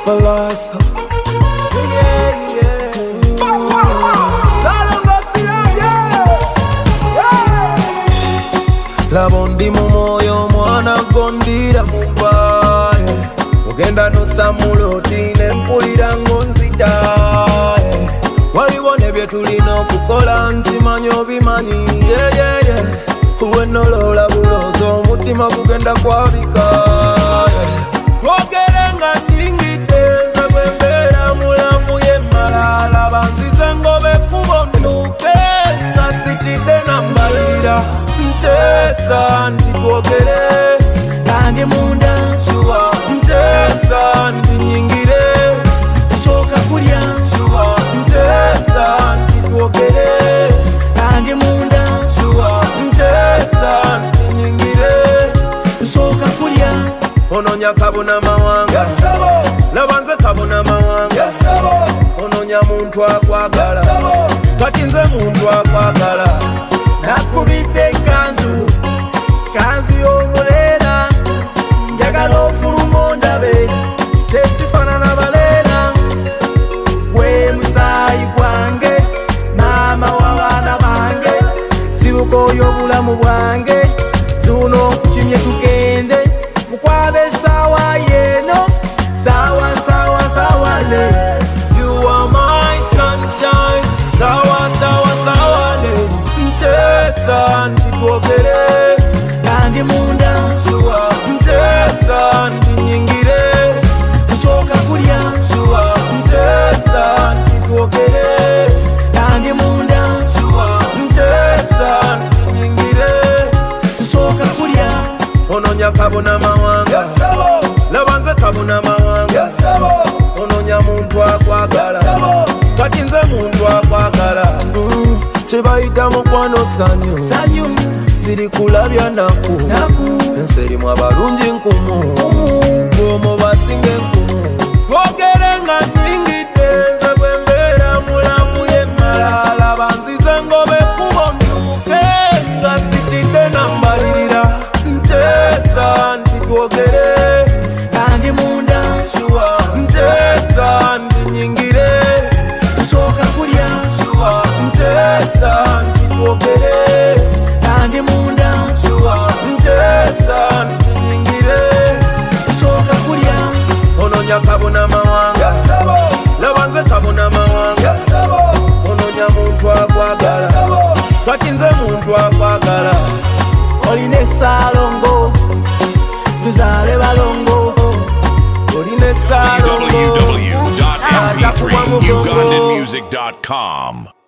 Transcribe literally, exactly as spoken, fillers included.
Palasa. Yeah, yeah. La bondi mu moyo mwana gondira mumbaye Ugenda no samuloti nempulira ngonzita Waliwo nebye tulina okukola ntimanyo bimanyi yeah, yeah, yeah. Uwe nolola bulozo omutima gugenda kwabika Twogere nga nyingiteza kwembeera mulamu ye malala Banzize ngobe kubonduke nga sitidde nambalira Ntesa ntitwogere nange munda shuwa Ntesa ntinyingire tusooka kulya shuwa Ntesa ntitwogere nange munda shuwa Ntesa ntinyingire tusooka kulya Ononya kabuna mawanga Labanze kabuna mawanga Ononya muntu akwagala Kati nze muntu akwagala Nakubidde kanzu Kanzu y'omulera Njagala ofuluma ondabe Tesifanana balera Gwe musaayi gwange Maama w'abaana bange Sibuka oyo obulamu bwange Zuno okukimye tugende Mukwaba essaawa yeeno Sawa sawa sawa le You are my sunshine Sawa sawa sawa le Ntesa ntitwogere nange munda shuwa Ntesa ntinyingire tusooka kulya shuwa Ntesa ntitwogere nange munda shuwa Ntesa ntinyingire tusooka kulya Ononya kabuna mawanga Labanze kabuna mawanga Ononya muntu akwagala Kati nze muntu akwagala mm. Chibayita mukwano sanyu sanyu Siri kulabya naku naku Enserimu abalungi nkumu Gwomo basinge nkumu Twogere nga nyingiteze bwembeera mulamu ye malala Banzize ngobe kubonduke nga sitidde nambalirira Ntesa ntitwogere nange munda shuwa Ntesa ntinyingire tusooka kulya shuwa Ntesa ntitwogere nange munda shuwa Ntesa ntinyingire tusooka kulya Ononya kabuna mawanga Labanze kabuna mawanga Ononya muntu akwagala Kati nze muntu akwagala Olina esaalongo Tuzaale balongo Olina esaalongo w w w dot m p three ugandan music dot com